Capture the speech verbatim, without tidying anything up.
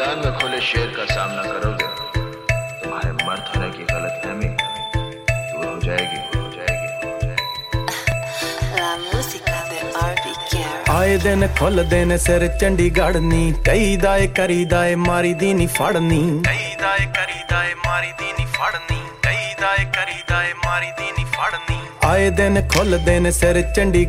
मैदान में खुले शेर का सामना करोगे, तुम्हारे मर्द होने की गलतफहमी दूर हो जाएगी, हो जाएगी, हो जाएगी। La musica de Barbie Girl। आए दिन खुल दिन सिर चंडीगढ़ नी, कई दाए करी दाए मारी दी नी फड़नी, कई दाए करी दाए मारी दी नी फड़नी, कई दाए करी दाए मारी दी नी फड़नी। आए दिन खुल दिन सिर चंडीगढ़